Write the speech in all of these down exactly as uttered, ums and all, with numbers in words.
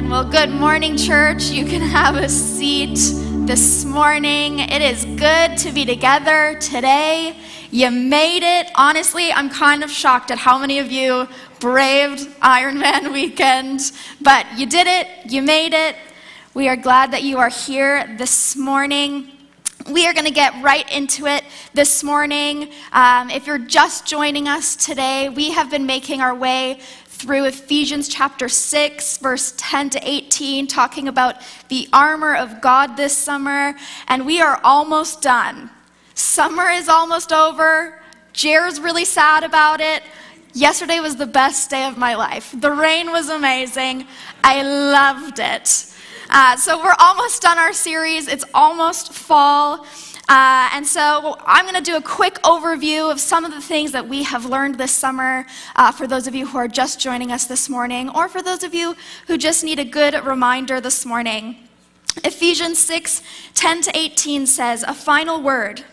Well, good morning, church. You can have a seat this morning. It is good to be together today. You made it. Honestly, I'm kind of shocked at how many of you braved Ironman weekend, but you did it. You made it. We are glad that you are here this morning. We are going to get right into it this morning. Um, if you're just joining us today, we have been making our way through Ephesians chapter six, verse ten to eighteen, talking about the armor of God this summer, and we are almost done. Summer is almost over. Jer's really sad about it. Yesterday was the best day of my life. The rain was amazing. I loved it. Uh, so we're almost done our series. It's almost fall. Uh, and so I'm going to do a quick overview of some of the things that we have learned this summer uh, for those of you who are just joining us this morning, or for those of you who just need a good reminder this morning. Ephesians six, ten to eighteen says, "A final word.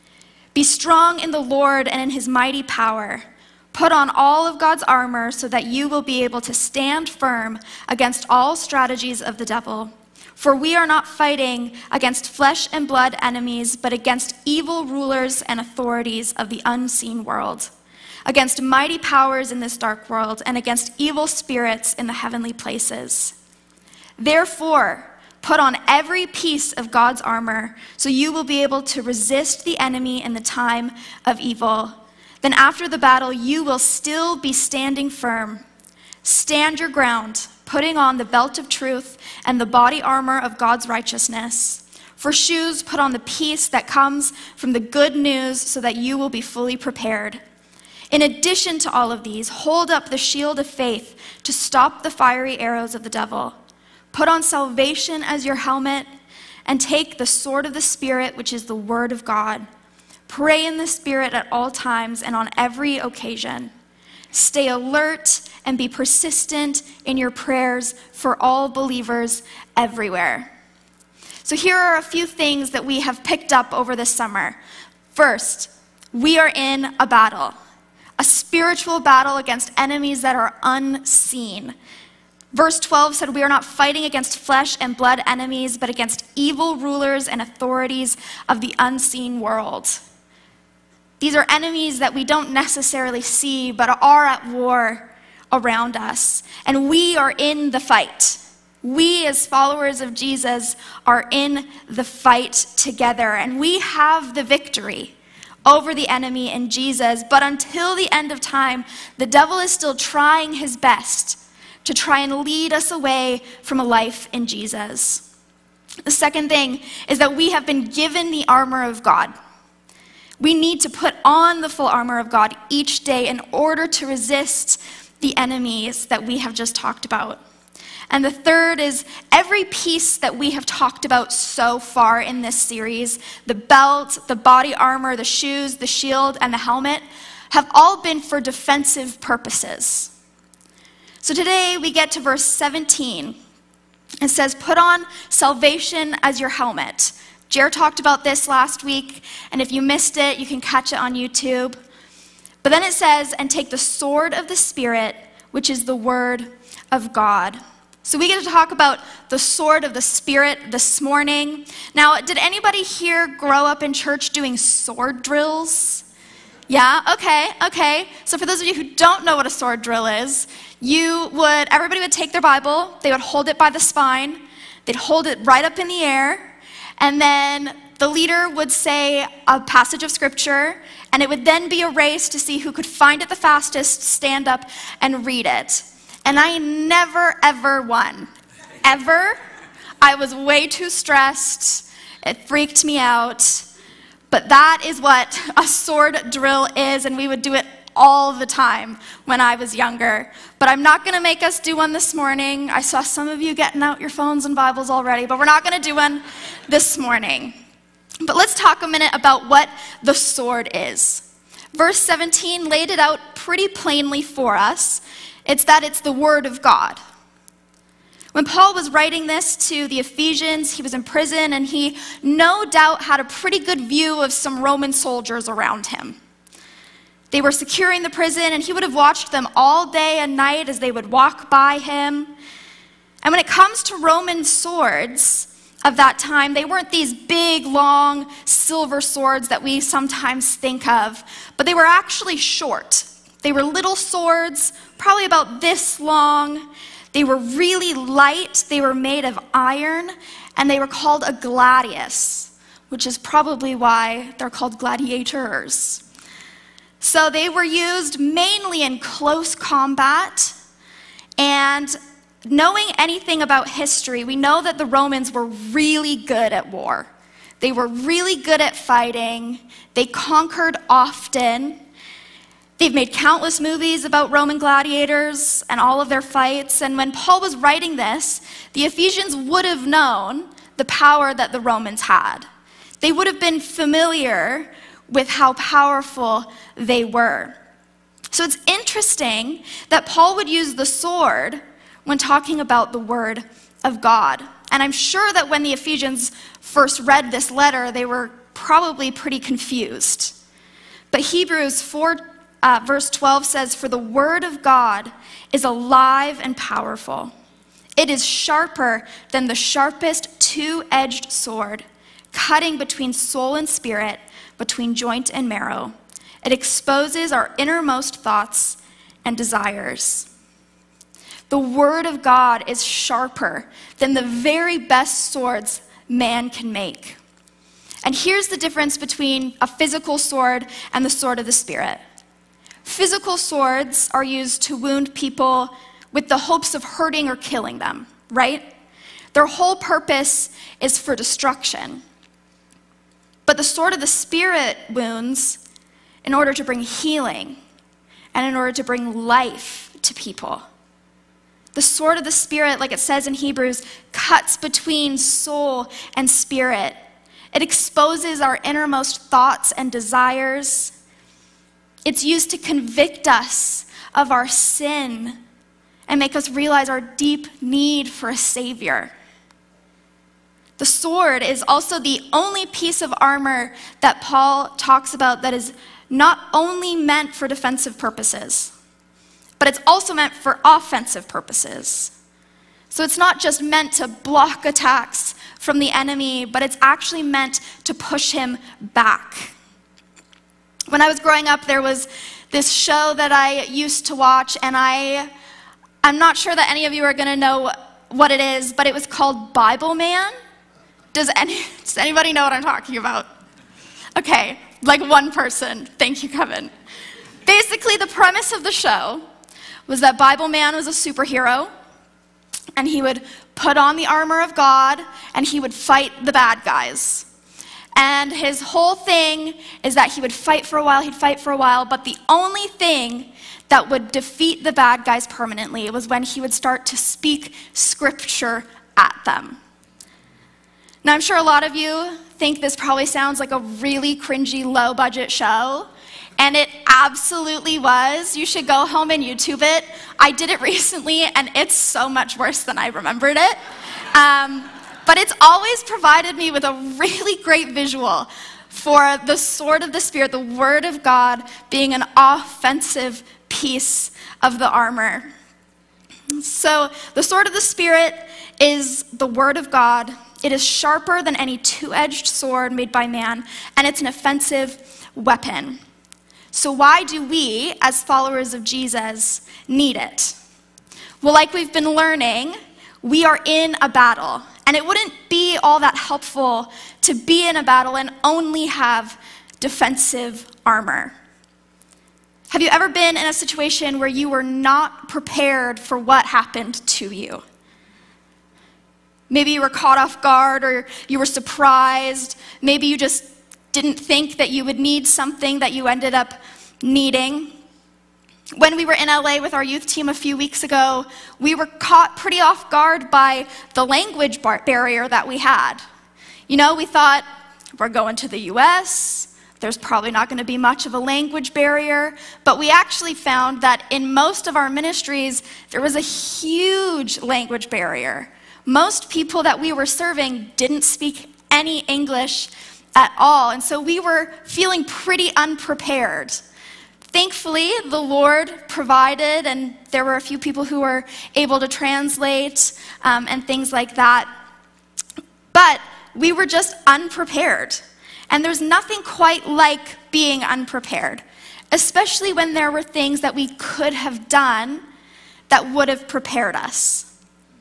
Be strong in the Lord and in his mighty power. Put on all of God's armor so that you will be able to stand firm against all strategies of the devil. For we are not fighting against flesh and blood enemies, but against evil rulers and authorities of the unseen world, against mighty powers in this dark world, and against evil spirits in the heavenly places. Therefore, put on every piece of God's armor so you will be able to resist the enemy in the time of evil. Then after the battle, you will still be standing firm. Stand your ground, putting on the belt of truth and the body armor of God's righteousness. For shoes, put on the peace that comes from the good news so that you will be fully prepared. In addition to all of these, hold up the shield of faith to stop the fiery arrows of the devil. Put on salvation as your helmet and take the sword of the Spirit, which is the word of God. Pray in the Spirit at all times and on every occasion. Stay alert and be persistent in your prayers for all believers everywhere." So here are a few things that we have picked up over this summer. First, we are in a battle, a spiritual battle against enemies that are unseen. Verse twelve said, "We are not fighting against flesh and blood enemies, but against evil rulers and authorities of the unseen world." These are enemies that we don't necessarily see, but are at war around us. And we are in the fight. We, as followers of Jesus, are in the fight together. And we have the victory over the enemy in Jesus. But until the end of time, the devil is still trying his best to try and lead us away from a life in Jesus. The second thing is that we have been given the armor of God. We need to put on the full armor of God each day in order to resist the enemies that we have just talked about. And the third is every piece that we have talked about so far in this series, the belt, the body armor, the shoes, the shield, and the helmet, have all been for defensive purposes. So today we get to verse seventeen. It says, "Put on salvation as your helmet." Jer talked about this last week, and if you missed it, you can catch it on YouTube. But then it says, "And take the sword of the Spirit, which is the word of God." So we get to talk about the sword of the Spirit this morning. Now, did anybody here grow up in church doing sword drills? Yeah, okay, okay. So for those of you who don't know what a sword drill is, you would, everybody would take their Bible, they would hold it by the spine, they'd hold it right up in the air, and then the leader would say a passage of scripture, and it would then be a race to see who could find it the fastest, stand up, and read it. And I never, ever won. Ever. I was way too stressed. It freaked me out. But that is what a sword drill is, and we would do it all the time when I was younger. But I'm not going to make us do one this morning. I saw some of you getting out your phones and Bibles already, but we're not going to do one this morning. But let's talk a minute about what the sword is. Verse seventeen laid it out pretty plainly for us. It's that it's the word of God. When Paul was writing this to the Ephesians, he was in prison, and he no doubt had a pretty good view of some Roman soldiers around him. They were securing the prison, and he would have watched them all day and night as they would walk by him. And when it comes to Roman swords of that time, they weren't these big, long, silver swords that we sometimes think of, but they were actually short. They were little swords, probably about this long. They were really light. They were made of iron, and they were called a gladius, which is probably why they're called gladiators. So they were used mainly in close combat, and knowing anything about history, we know that the Romans were really good at war. They were really good at fighting. They conquered often. They've made countless movies about Roman gladiators and all of their fights. And when Paul was writing this, the Ephesians would have known the power that the Romans had. They would have been familiar with how powerful they were. So it's interesting that Paul would use the sword when talking about the word of God. And I'm sure that when the Ephesians first read this letter, they were probably pretty confused. But Hebrews four, uh, verse twelve says, "For the word of God is alive and powerful. It is sharper than the sharpest two-edged sword, cutting between soul and spirit, between joint and marrow. It exposes our innermost thoughts and desires." The word of God is sharper than the very best swords man can make. And here's the difference between a physical sword and the sword of the Spirit. Physical swords are used to wound people with the hopes of hurting or killing them, right? Their whole purpose is for destruction. But the sword of the Spirit wounds in order to bring healing and in order to bring life to people. The sword of the Spirit, like it says in Hebrews, cuts between soul and spirit. It exposes our innermost thoughts and desires. It's used to convict us of our sin and make us realize our deep need for a Savior. The sword is also the only piece of armor that Paul talks about that is not only meant for defensive purposes, but it's also meant for offensive purposes. So it's not just meant to block attacks from the enemy, but it's actually meant to push him back. When I was growing up, there was this show that I used to watch, and I, I'm not sure that any of you are going to know what it is, but it was called Bible Man. Does, any, does anybody know what I'm talking about? Okay, like one person. Thank you, Kevin. Basically, the premise of the show was that Bible Man was a superhero, and he would put on the armor of God, and he would fight the bad guys. And his whole thing is that he would fight for a while, he'd fight for a while, but the only thing that would defeat the bad guys permanently was when he would start to speak scripture at them. Now, I'm sure a lot of you think this probably sounds like a really cringy, low-budget show, and it absolutely was. You should go home and YouTube it. I did it recently, and it's so much worse than I remembered it. Um, but it's always provided me with a really great visual for the sword of the Spirit, the Word of God, being an offensive piece of the armor. So the sword of the Spirit is the Word of God. It is sharper than any two-edged sword made by man, and it's an offensive weapon. So why do we, as followers of Jesus, need it? Well, like we've been learning, we are in a battle, and it wouldn't be all that helpful to be in a battle and only have defensive armor. Have you ever been in a situation where you were not prepared for what happened to you? Maybe you were caught off guard, or you were surprised. Maybe you just didn't think that you would need something that you ended up needing. When we were in L A with our youth team a few weeks ago, we were caught pretty off guard by the language bar- barrier that we had. You know, we thought, we're going to the U S, there's probably not going to be much of a language barrier, but we actually found that in most of our ministries, there was a huge language barrier. Most people that we were serving didn't speak any English at all, and so we were feeling pretty unprepared. Thankfully, the Lord provided, and there were a few people who were able to translate um, and things like that. But we were just unprepared. And there's nothing quite like being unprepared, especially when there were things that we could have done that would have prepared us.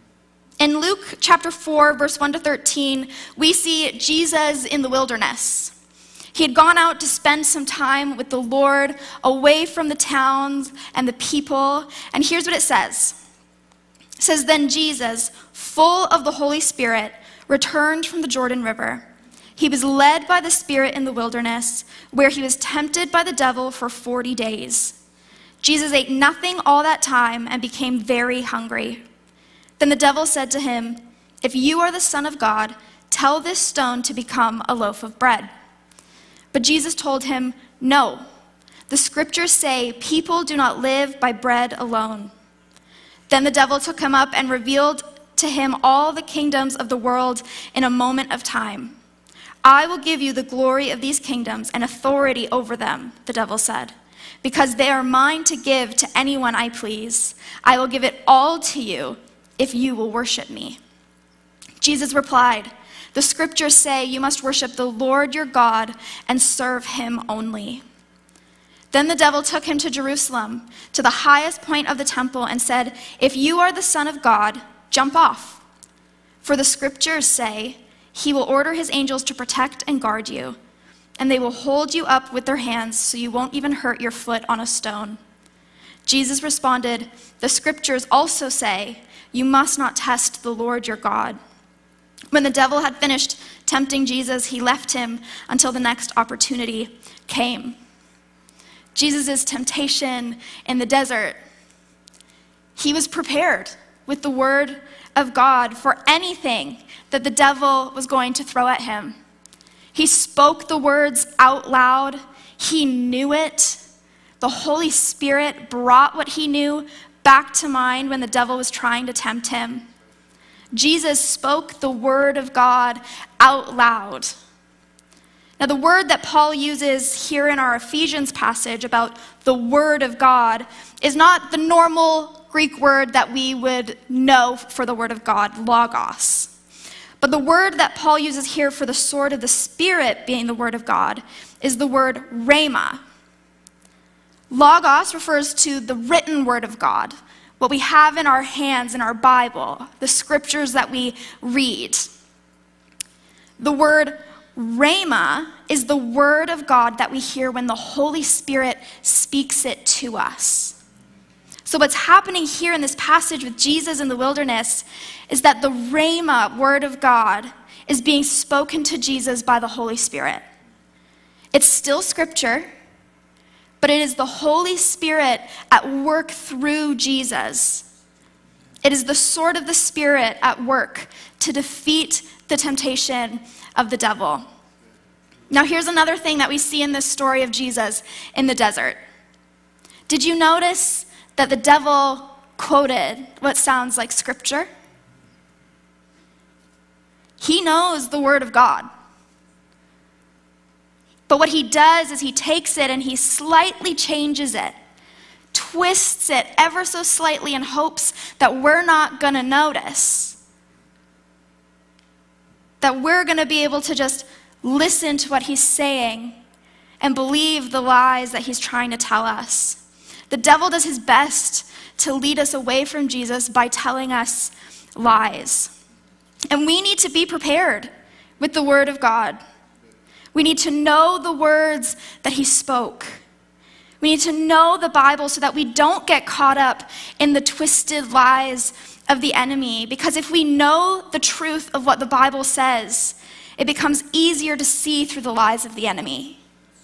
In Luke chapter four, verse one to thirteen, we see Jesus in the wilderness. He had gone out to spend some time with the Lord, away from the towns and the people. And here's what it says. It says, "Then Jesus, full of the Holy Spirit, returned from the Jordan River. He was led by the Spirit in the wilderness, where he was tempted by the devil for forty days. Jesus ate nothing all that time and became very hungry. Then the devil said to him, 'If you are the Son of God, tell this stone to become a loaf of bread.' But Jesus told him, 'No, the scriptures say people do not live by bread alone.' Then the devil took him up and revealed to him all the kingdoms of the world in a moment of time. 'I will give you the glory of these kingdoms and authority over them,' the devil said, 'because they are mine to give to anyone I please. I will give it all to you if you will worship me.' Jesus replied, 'The scriptures say you must worship the Lord your God and serve him only.' Then the devil took him to Jerusalem, to the highest point of the temple, and said, 'If you are the Son of God, jump off. For the scriptures say, he will order his angels to protect and guard you, and they will hold you up with their hands so you won't even hurt your foot on a stone.' Jesus responded, 'The scriptures also say, you must not test the Lord your God.' When the devil had finished tempting Jesus, he left him until the next opportunity came." Jesus' temptation in the desert, he was prepared with the word of God for anything that the devil was going to throw at him. He spoke the words out loud. He knew it. The Holy Spirit brought what he knew back to mind when the devil was trying to tempt him. Jesus spoke the word of God out loud. Now, the word that Paul uses here in our Ephesians passage about the word of God is not the normal Greek word that we would know for the word of God, logos. But the word that Paul uses here for the sword of the Spirit being the word of God is the word rhema. Logos refers to the written word of God, what we have in our hands in our Bible, the scriptures that we read. The word rhema is the word of God that we hear when the Holy Spirit speaks it to us. So what's happening here in this passage with Jesus in the wilderness is that the rhema word of God is being spoken to Jesus by the Holy Spirit. It's still scripture, but it is the Holy Spirit at work through Jesus. It is the sword of the Spirit at work to defeat the temptation of the devil. Now, here's another thing that we see in this story of Jesus in the desert. Did you notice that the devil quoted what sounds like scripture? He knows the word of God. But what he does is he takes it and he slightly changes it, twists it ever so slightly in hopes that we're not going to notice, that we're going to be able to just listen to what he's saying and believe the lies that he's trying to tell us. The devil does his best to lead us away from Jesus by telling us lies. And we need to be prepared with the word of God. We need to know the words that he spoke. We need to know the Bible so that we don't get caught up in the twisted lies of the enemy. Because if we know the truth of what the Bible says, it becomes easier to see through the lies of the enemy.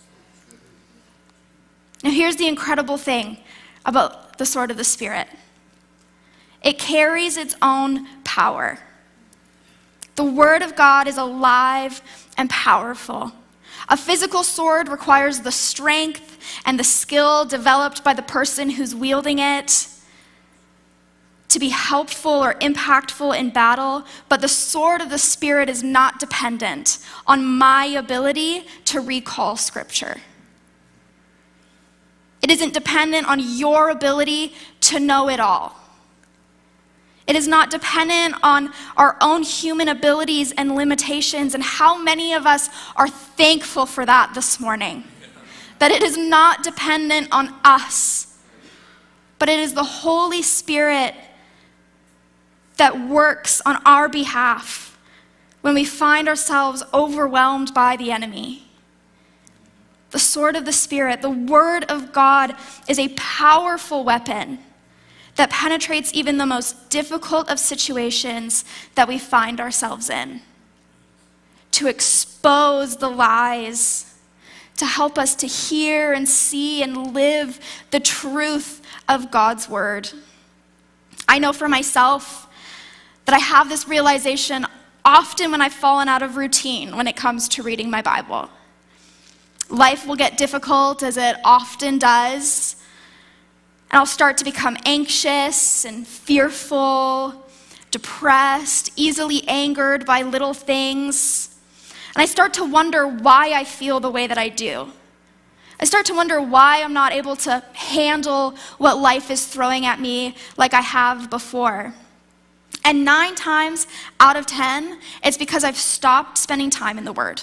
Now, here's the incredible thing about the sword of the Spirit. It carries its own power. The word of God is alive and powerful. A physical sword requires the strength and the skill developed by the person who's wielding it to be helpful or impactful in battle, but the sword of the Spirit is not dependent on my ability to recall scripture. It isn't dependent on your ability to know it all. It is not dependent on our own human abilities and limitations. And how many of us are thankful for that this morning? That it is not dependent on us, but it is the Holy Spirit that works on our behalf when we find ourselves overwhelmed by the enemy. The sword of the Spirit, the Word of God, is a powerful weapon that penetrates even the most difficult of situations that we find ourselves in, to expose the lies, to help us to hear and see and live the truth of God's word. I know for myself that I have this realization often when I've fallen out of routine when it comes to reading my Bible. Life will get difficult, as it often does, and I'll start to become anxious and fearful, depressed, easily angered by little things. And I start to wonder why I feel the way that I do. I start to wonder why I'm not able to handle what life is throwing at me like I have before. And nine times out of ten, it's because I've stopped spending time in the Word.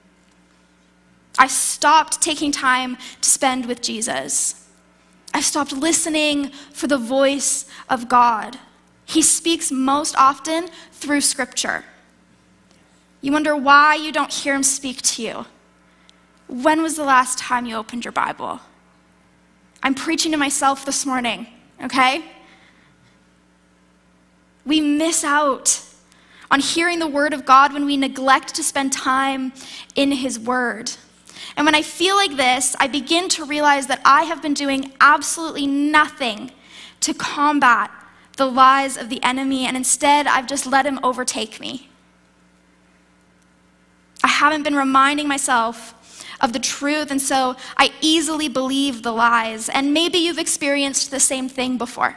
I stopped taking time to spend with Jesus. I've stopped listening for the voice of God. He speaks most often through Scripture. You wonder why you don't hear him speak to you. When was the last time you opened your Bible? I'm preaching to myself this morning, okay? We miss out on hearing the word of God when we neglect to spend time in his word. And when I feel like this, I begin to realize that I have been doing absolutely nothing to combat the lies of the enemy, and instead I've just let him overtake me. I haven't been reminding myself of the truth, and so I easily believe the lies. And maybe you've experienced the same thing before.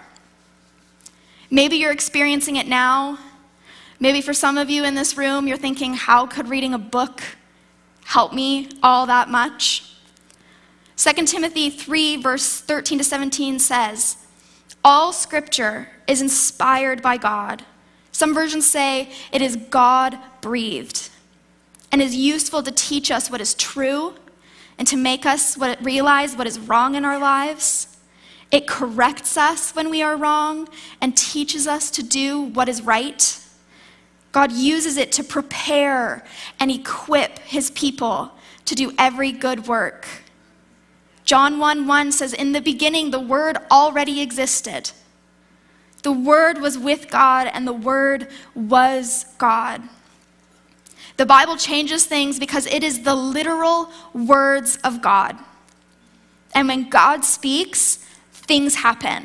Maybe you're experiencing it now. Maybe for some of you in this room, you're thinking, how could reading a book help me all that much? Second Timothy three, verse thirteen to seventeen says, all scripture is inspired by God. Some versions say it is God-breathed and is useful to teach us what is true and to make us what, realize what is wrong in our lives. It corrects us when we are wrong and teaches us to do what is right. God uses it to prepare and equip his people to do every good work. John one one says, in the beginning, the Word already existed. The Word was with God, and the Word was God. The Bible changes things because it is the literal words of God. And when God speaks, things happen.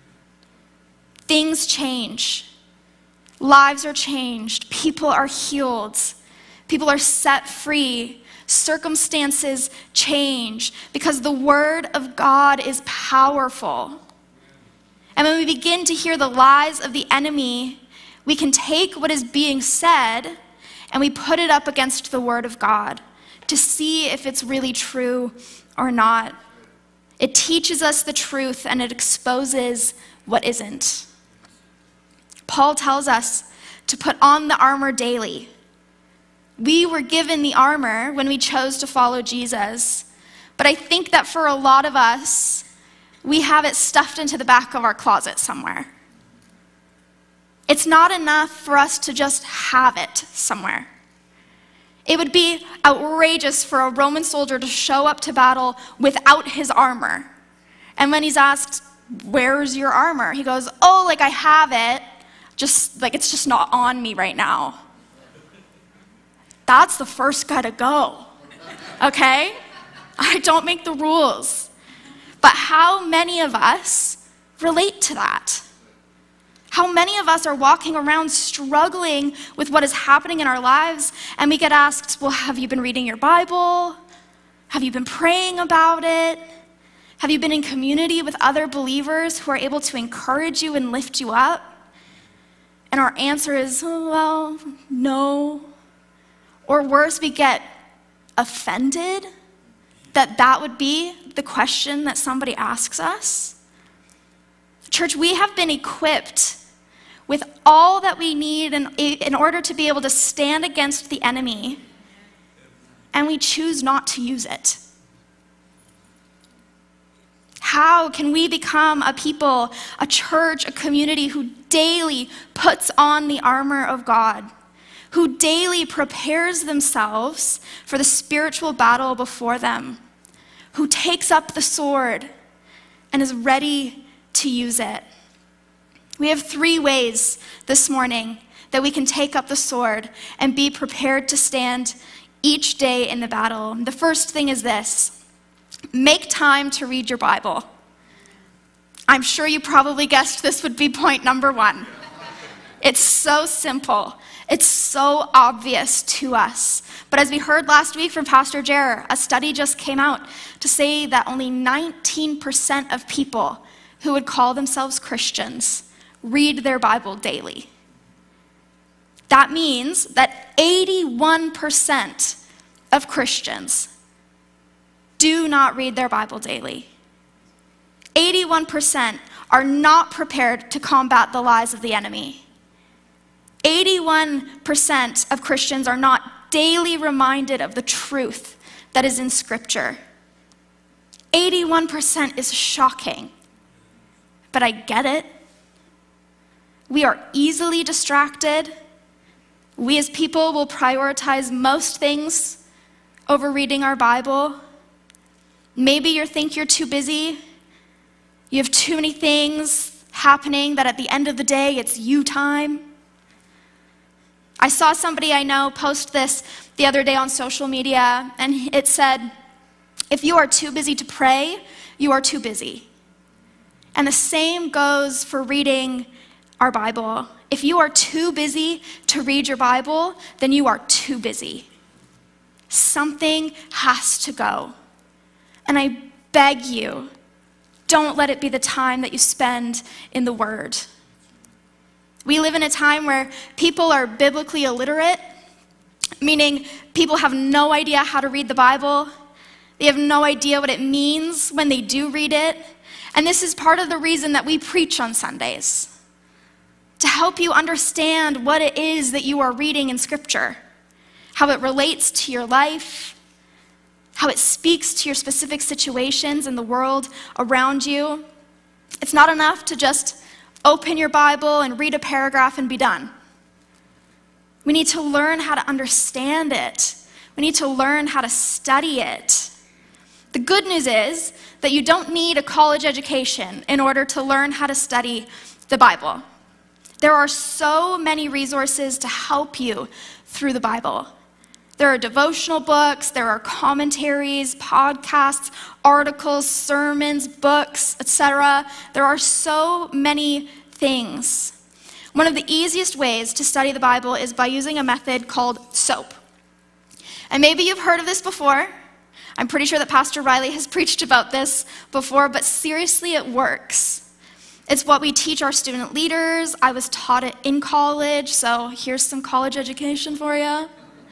Things change. Lives are changed. People are healed. People are set free. Circumstances change because the word of God is powerful. And when we begin to hear the lies of the enemy, we can take what is being said and we put it up against the word of God to see if it's really true or not. It teaches us the truth and it exposes what isn't. Paul tells us to put on the armor daily. We were given the armor when we chose to follow Jesus, but I think that for a lot of us, we have it stuffed into the back of our closet somewhere. It's not enough for us to just have it somewhere. It would be outrageous for a Roman soldier to show up to battle without his armor. And when he's asked, where's your armor? He goes, oh, like I have it. Just like it's just not on me right now. That's the first guy to go, okay? I don't make the rules. But how many of us relate to that? How many of us are walking around struggling with what is happening in our lives, and we get asked, well, have you been reading your Bible? Have you been praying about it? Have you been in community with other believers who are able to encourage you and lift you up? And our answer is, oh, well, no. Or worse, we get offended that that would be the question that somebody asks us? Church, we have been equipped with all that we need in, in order to be able to stand against the enemy, and we choose not to use it. How can we become a people, a church, a community who daily puts on the armor of God, who daily prepares themselves for the spiritual battle before them, who takes up the sword and is ready to use it? We have three ways this morning that we can take up the sword and be prepared to stand each day in the battle. The first thing is this: make time to read your Bible. I'm sure you probably guessed this would be point number one. It's so simple. It's so obvious to us. But as we heard last week from Pastor Jer, a study just came out to say that only nineteen percent of people who would call themselves Christians read their Bible daily. That means that eighty-one percent of Christians do not read their Bible daily. eighty-one percent are not prepared to combat the lies of the enemy. eighty-one percent of Christians are not daily reminded of the truth that is in Scripture. eighty-one percent is shocking, but I get it. We are easily distracted. We as people will prioritize most things over reading our Bible. Maybe you think you're too busy. You have too many things happening that at the end of the day, it's you time. I saw somebody I know post this the other day on social media, and it said, if you are too busy to pray, you are too busy. And the same goes for reading our Bible. If you are too busy to read your Bible, then you are too busy. Something has to go. And I beg you, don't let it be the time that you spend in the Word. We live in a time where people are biblically illiterate, meaning people have no idea how to read the Bible. They have no idea what it means when they do read it. And this is part of the reason that we preach on Sundays, to help you understand what it is that you are reading in Scripture, how it relates to your life, how it speaks to your specific situations in the world around you. It's not enough to just open your Bible and read a paragraph and be done. We need to learn how to understand it. We need to learn how to study it. The good news is that you don't need a college education in order to learn how to study the Bible. There are so many resources to help you through the Bible. There are devotional books, there are commentaries, podcasts, articles, sermons, books, et cetera. There are so many things. One of the easiest ways to study the Bible is by using a method called SOAP. And maybe you've heard of this before. I'm pretty sure that Pastor Riley has preached about this before, but seriously, it works. It's what we teach our student leaders. I was taught it in college, so here's some college education for you.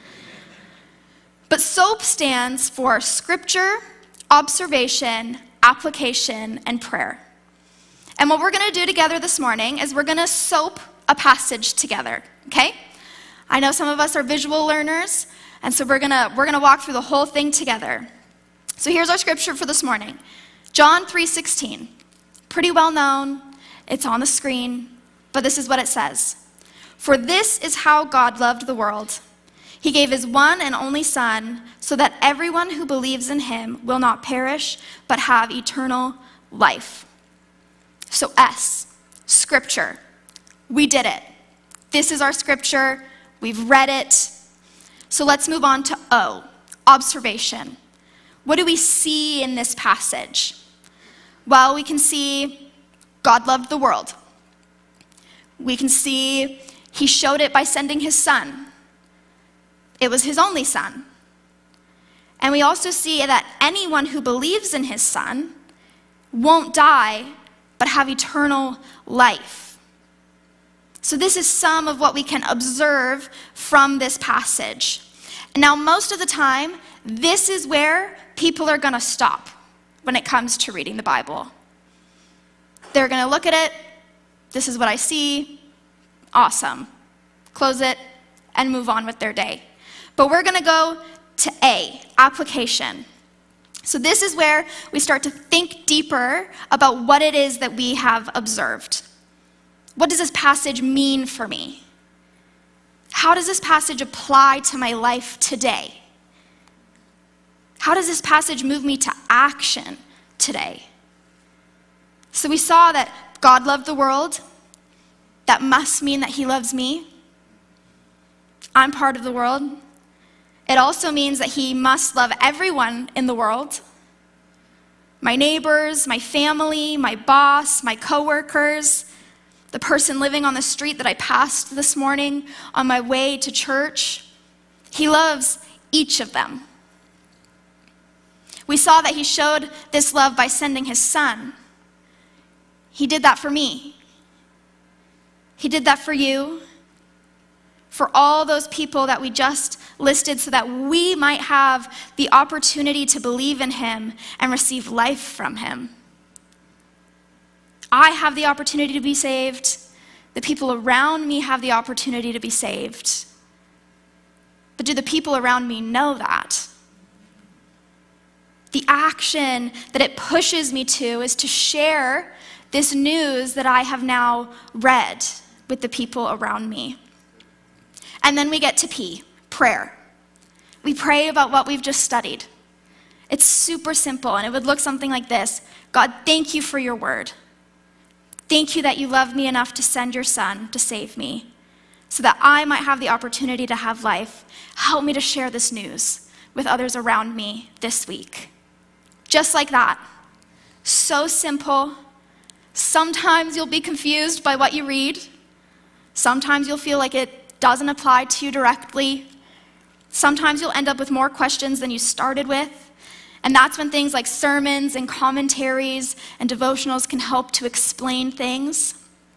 But SOAP stands for Scripture, Observation, Application, and Prayer. And what we're going to do together this morning is we're going to SOAP a passage together, okay? I know some of us are visual learners, and so we're going to we're going to walk through the whole thing together. So here's our scripture for this morning. John three sixteen. Pretty well known. It's on the screen, but this is what it says. For this is how God loved the world. He gave his one and only Son, so that everyone who believes in him will not perish, but have eternal life. So S, Scripture. We did it. This is our scripture. We've read it. So let's move on to O, observation. What do we see in this passage? Well, we can see God loved the world. We can see he showed it by sending his Son. It was his only Son. And we also see that anyone who believes in his Son won't die, but have eternal life. So this is some of what we can observe from this passage. And now most of the time, this is where people are going to stop when it comes to reading the Bible. They're going to look at it. This is what I see. Awesome. Close it and move on with their day. But we're going to go to A, application. So this is where we start to think deeper about what it is that we have observed. What does this passage mean for me? How does this passage apply to my life today? How does this passage move me to action today? So we saw that God loved the world. That must mean that he loves me. I'm part of the world. It also means that he must love everyone in the world. My neighbors, my family, my boss, my coworkers, the person living on the street that I passed this morning on my way to church. He loves each of them. We saw that he showed this love by sending his son. He did that for me. He did that for you, for all those people that we just listed, so that we might have the opportunity to believe in him and receive life from him. I have the opportunity to be saved. The people around me have the opportunity to be saved. But do the people around me know that? The action that it pushes me to is to share this news that I have now read with the people around me. And then we get to P, prayer. We pray about what we've just studied. It's super simple, and it would look something like this. God, thank you for your word. Thank you that you love me enough to send your son to save me, so that I might have the opportunity to have life. Help me to share this news with others around me this week. Just like that. So simple. Sometimes you'll be confused by what you read. Sometimes you'll feel like it doesn't apply to you directly. Sometimes you'll end up with more questions than you started with. And that's when things like sermons and commentaries and devotionals can help to explain things.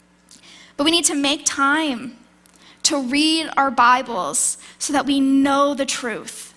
But we need to make time to read our Bibles so that we know the truth,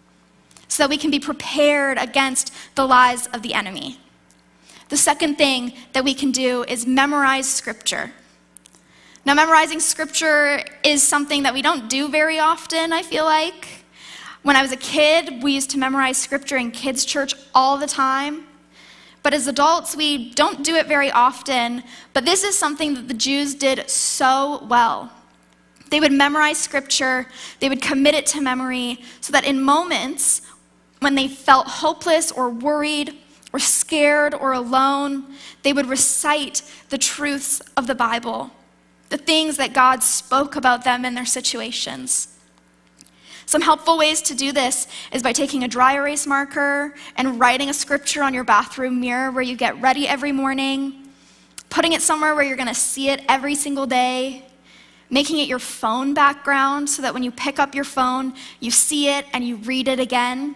so that we can be prepared against the lies of the enemy. The second thing that we can do is memorize scripture. Now, memorizing scripture is something that we don't do very often, I feel like. When I was a kid, we used to memorize scripture in kids' church all the time. But as adults, we don't do it very often. But this is something that the Jews did so well. They would memorize scripture, they would commit it to memory, so that in moments when they felt hopeless or worried or scared or alone, they would recite the truths of the Bible, the things that God spoke about them in their situations. Some helpful ways to do this is by taking a dry erase marker and writing a scripture on your bathroom mirror where you get ready every morning, putting it somewhere where you're going to see it every single day, making it your phone background so that when you pick up your phone, you see it and you read it again.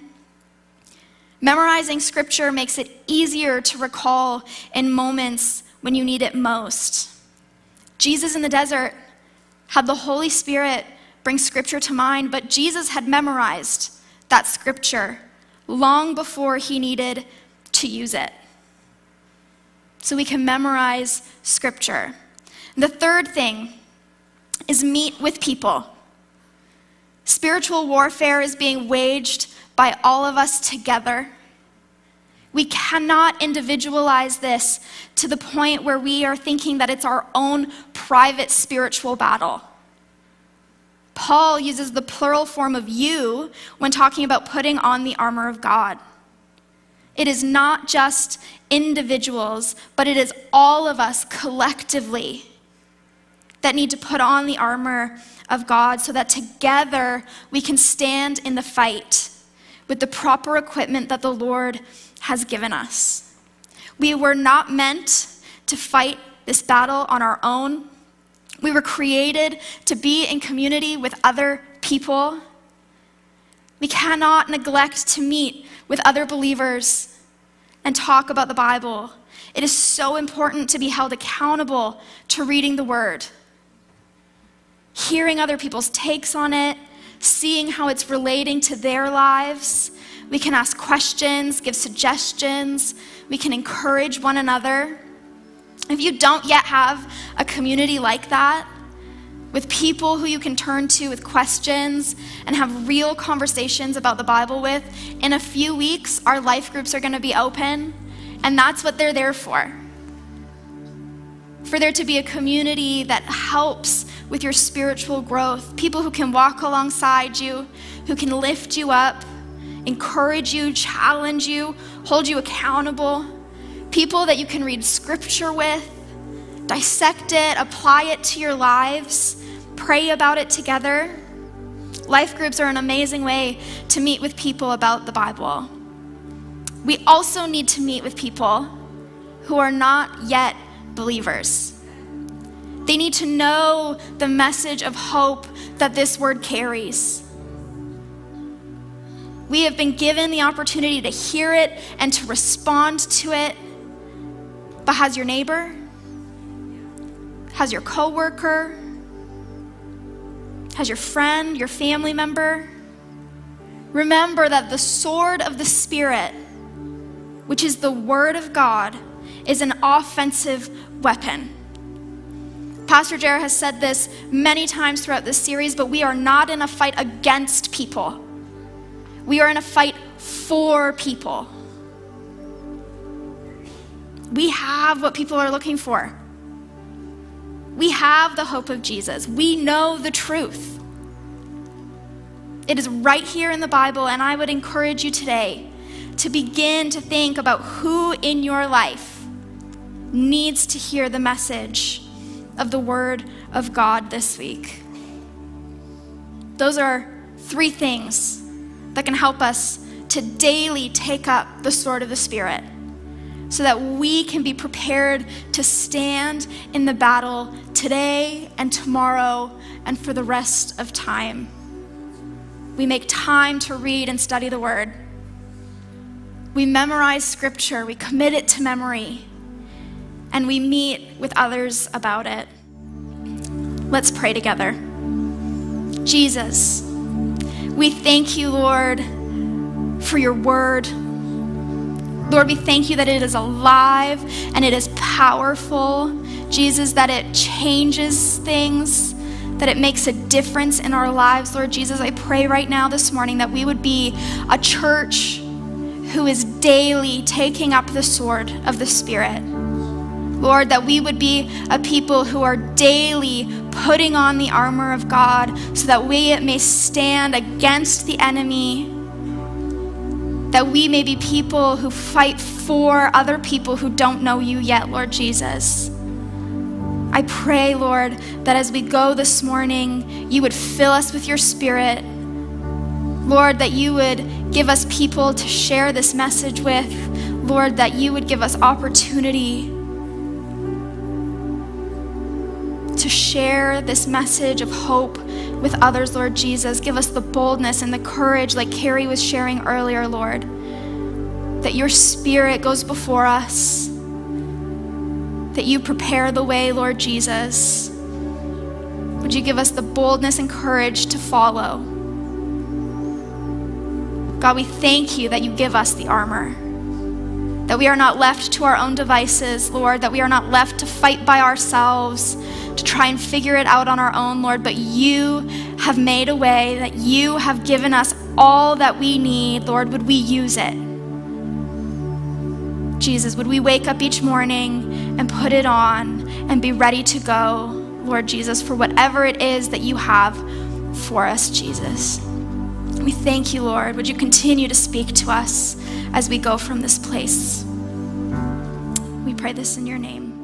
Memorizing scripture makes it easier to recall in moments when you need it most. Jesus in the desert had the Holy Spirit bring scripture to mind, but Jesus had memorized that scripture long before he needed to use it. So we can memorize scripture. The third thing is meet with people. Spiritual warfare is being waged by all of us together. We cannot individualize this to the point where we are thinking that it's our own private spiritual battle. Paul uses the plural form of you when talking about putting on the armor of God. It is not just individuals, but it is all of us collectively that need to put on the armor of God so that together we can stand in the fight with the proper equipment that the Lord has given us. We were not meant to fight this battle on our own. We were created to be in community with other people. We cannot neglect to meet with other believers and talk about the Bible. It is so important to be held accountable to reading the Word, hearing other people's takes on it, seeing how it's relating to their lives. We can ask questions, give suggestions. We can encourage one another. If you don't yet have a community like that, with people who you can turn to with questions and have real conversations about the Bible with, in a few weeks, our life groups are going to be open, and that's what they're there for. For there to be a community that helps with your spiritual growth, people who can walk alongside you, who can lift you up, encourage you, challenge you, hold you accountable, people that you can read scripture with, dissect it, apply it to your lives, pray about it together. Life groups are an amazing way to meet with people about the Bible. We also need to meet with people who are not yet believers. They need to know the message of hope that this word carries. We have been given the opportunity to hear it and to respond to it. But has your neighbor, has your coworker, has your friend, your family member? Remember that the sword of the Spirit, which is the word of God, is an offensive weapon. Pastor Jared has said this many times throughout this series, but we are not in a fight against people. We are in a fight for people. We have what people are looking for. We have the hope of Jesus. We know the truth. It is right here in the Bible, and I would encourage you today to begin to think about who in your life needs to hear the message of the Word of God this week. Those are three things that can help us to daily take up the sword of the Spirit so that we can be prepared to stand in the battle today and tomorrow and for the rest of time. We make time to read and study the Word. We memorize scripture, we commit it to memory, and we meet with others about it. Let's pray together. Jesus, we thank you, Lord, for your word. Lord, we thank you that it is alive and it is powerful. Jesus, that it changes things, that it makes a difference in our lives. Lord Jesus, I pray right now this morning that we would be a church who is daily taking up the sword of the Spirit. Lord, that we would be a people who are daily putting on the armor of God so that we may stand against the enemy, that we may be people who fight for other people who don't know you yet, Lord Jesus. I pray, Lord, that as we go this morning, you would fill us with your Spirit. Lord, that you would give us people to share this message with. Lord, that you would give us opportunity to share this message of hope with others, Lord Jesus. Give us the boldness and the courage like Carrie was sharing earlier, Lord, that your Spirit goes before us, that you prepare the way, Lord Jesus. Would you give us the boldness and courage to follow? God, we thank you that you give us the armor, that we are not left to our own devices, Lord, that we are not left to fight by ourselves, to try and figure it out on our own, Lord, but you have made a way, that you have given us all that we need. Lord, would we use it? Jesus, would we wake up each morning and put it on and be ready to go, Lord Jesus, for whatever it is that you have for us, Jesus. We thank you, Lord. Would you continue to speak to us as we go from this place? We pray this in your name.